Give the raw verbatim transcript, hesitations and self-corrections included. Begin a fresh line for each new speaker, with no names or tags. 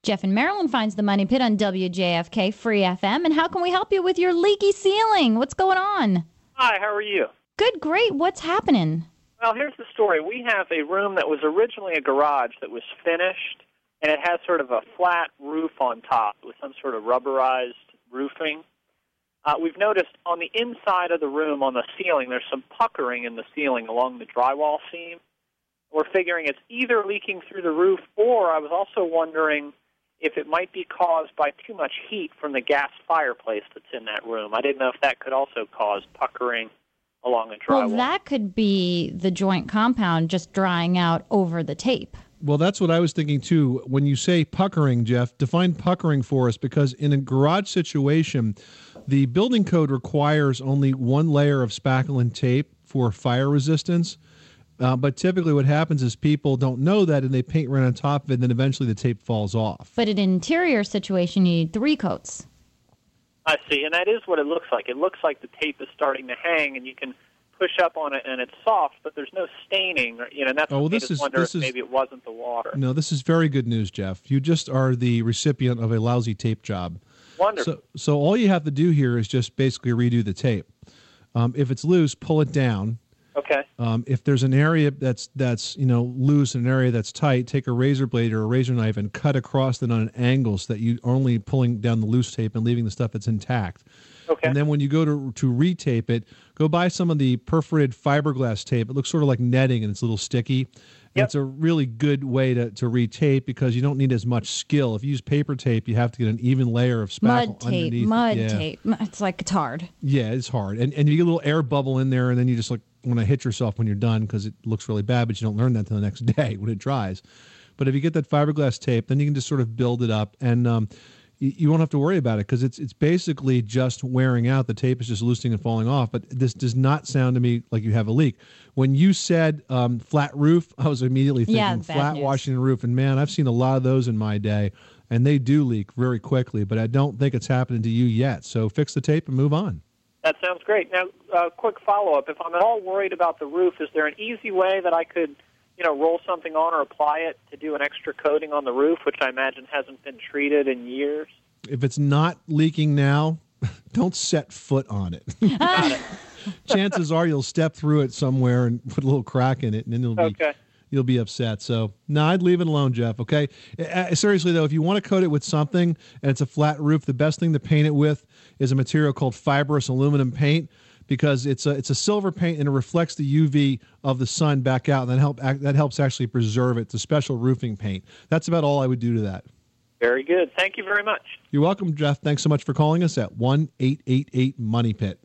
Jeff in Maryland finds the Money Pit on W J F K Free F M. And how can we help you with your leaky ceiling? What's going on?
Hi, how are you?
Good, great. What's happening?
Well, here's the story. We have a room that was originally a garage that was finished, and it has sort of a flat roof on top with some sort of rubberized roofing. Uh, we've noticed on the inside of the room, on the ceiling, there's some puckering in the ceiling along the drywall seam. We're figuring it's either leaking through the roof, or I was also wondering if it might be caused by too much heat from the gas fireplace that's in that room. I didn't know if that could also cause puckering along the drywall.
Well, that could be the joint compound just drying out over the tape.
Well, that's what I was thinking, too. When you say puckering, Jeff, define puckering for us, because in a garage situation, the building code requires only one layer of spackle and tape for fire resistance. Uh, but typically what happens is people don't know that, and they paint right on top of it, and then eventually the tape falls off.
But in an interior situation, you need three coats.
I see, and that is what it looks like. It looks like the tape is starting to hang, and you can push up on it, and it's soft, but there's no staining. Or, you know, and that's
oh, well,
what
this
made us
is,
wonder
this
if
is,
maybe it wasn't the water.
No, this is very good news, Jeff. You just are the recipient of a lousy tape job.
Wonderful.
So, so all you have to do here is just basically redo the tape. Um, if it's loose, pull it down.
Okay.
Um, if there's an area that's that's you know loose and an area that's tight, take a razor blade or a razor knife and cut across it on an angle so that you're only pulling down the loose tape and leaving the stuff that's intact.
Okay.
And then when you go to to retape it, go buy some of the perforated fiberglass tape. It looks sort of like netting and it's a little sticky. And
Yep.
it's a really good way to, to retape because you don't need as much skill. If you use paper tape, you have to get an even layer of spackle
Mud tape,
underneath.
mud
Yeah.
tape. It's like it's hard.
Yeah, it's hard. And and you get a little air bubble in there, and then you just like want to hit yourself when you're done because it looks really bad, but you don't learn that until the next day when it dries. But if you get that fiberglass tape, then you can just sort of build it up, and um, you, you won't have to worry about it because it's it's basically just wearing out. The tape is just loosening and falling off. But this does not sound to me like you have a leak. When you said um, flat roof, I was immediately thinking
Yeah, bad
flat
news.
washing the roof. And man, I've seen a lot of those in my day, and they do leak very quickly. But I don't think it's happening to you yet. So fix the tape and move on.
That sounds great. Now, uh, quick follow-up. If I'm at all worried about the roof, is there an easy way that I could, you know, roll something on or apply it to do an extra coating on the roof, which I imagine hasn't been treated in years?
If it's not leaking now, don't set foot on it.
Got it.
Chances are you'll step through it somewhere and put a little crack in it, and then you'll be
Okay.
you'll be upset. So, no, I'd leave it alone, Jeff, okay? Uh, seriously, though, if you want to coat it with something and it's a flat roof, the best thing to paint it with is a material called fibrous aluminum paint because it's a, it's a silver paint and it reflects the U V of the sun back out, and that, help, that helps actually preserve it. It's a special roofing paint. That's about all I would do to that.
Very good. Thank you very much.
You're welcome, Jeff. Thanks so much for calling us at one eight eight eight Money Pit.